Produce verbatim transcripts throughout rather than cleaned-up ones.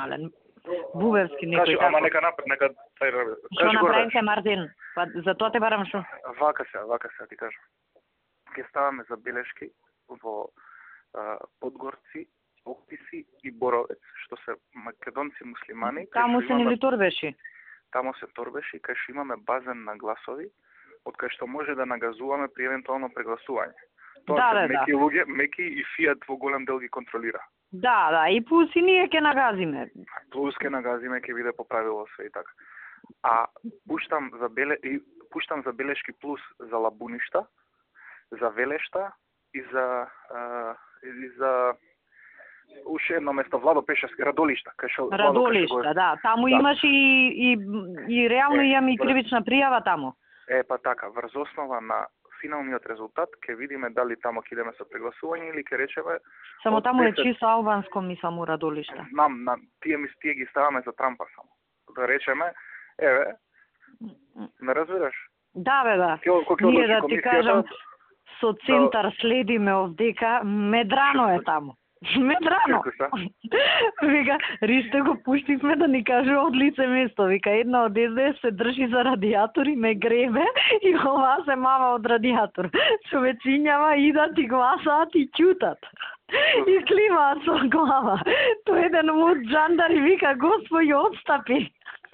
нормален. Бубевски некој Кажи, така. ама нека напред, нека тај раби. Што направите Мартин? Па за тоа те барам шо? Вака се, вака се ти кажам. Ќе ставаме забелешки во а, Подгорци, Описи и Боровец, што се македонци муслимани. Таму се нели торбеши? Таму се торбеши, кај што имаме базен на гласови, од кај што може да нагазуваме при евентуално прегласување. Тоа Да, се да, меки да. луѓе, меки и Фиат во голем дел ги контролира. Да, да, и плюс и ние ќе нагазиме. Плюс ке нагазиме, ќе биде по правило све и така. А пуштам за беле и пуштам за белешки плюс за Лабуништа, за Велешта и за а, и за уште едно место Владо Пешевски, Радолишта, кај што Радолишта, да, таму да. имаш и и и реално е, имам и кривична пријава таму. Е, па така, врз основа на финалниот резултат ќе видиме дали таму ќе идеме со прегласување или ќе речеме Само од таму е десет чисто албанско, мислам, у Радолишта. Знам, на тие ми тие ги ставаме за Трампа само. Да речеме, еве, ме разбираш? Да, бе, да. Ке- ко ќе Ние одлучи да ти комисијата, кажам, со центар следиме овдека, медрано е таму. Медрано. Циркуса? Вика, Ристе го пуштивме да ни каже од лице место. Вика, една од ес де ес се држи за радиатори, ме гребе и ова се мава од радиатор. Човечињава идат и гласаат и ќутат. И кливаат со глава. Тој еден муд джандар и вика, Господи, отстапи.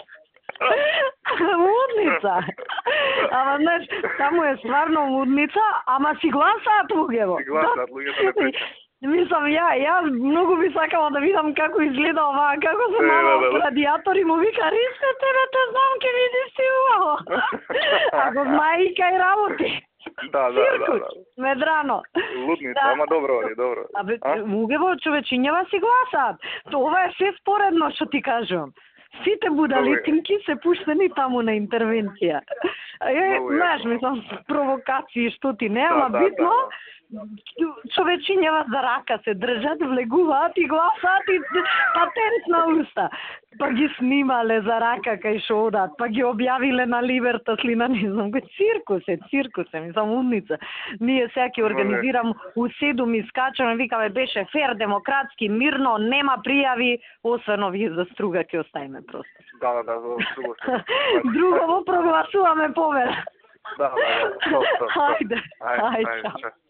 Мудница. Ама знаеш, таму е стварно мудница, ама си гласаат луѓето. Си гласаат луѓето, не пречи. Мислам, ја, ја многу би сакала да видам како изгледа оваа, како се Не, мава да, од да. радиатор и му вика, Риске, тебе те знам, ке видиш си убаво. Ако знае и кај работи. Да, да, да, Циркус, да. медрано. Лудница, Да. ама добро, оди, добро. Абе, А? луѓето човечињава си гласаат. Тоа е се споредно што ти кажувам. Сите будалитинки се пуштени таму на интервенција. Е, Много знаеш, јако. мислам, провокации што ти не, Да, ама да, битно, да, човечињава за рака се држат, влегуваат и гласаат и патент на уста. Па ги снимале за рака кај што одат, па ги објавиле на Либертас ли на не знам кој. Циркус е, циркус е, мислам, умница. Ние сега ќе организирам у седум искачаме, викаме беше фер, демократски, мирно, нема пријави, освен овие за струга ќе оставиме просто. Да, да, да, за друго се. Друго прогласуваме победа. Да, да, да. Стоп, стоп, стоп. Хајде, Ајде, хајде, ајде, чао. чао.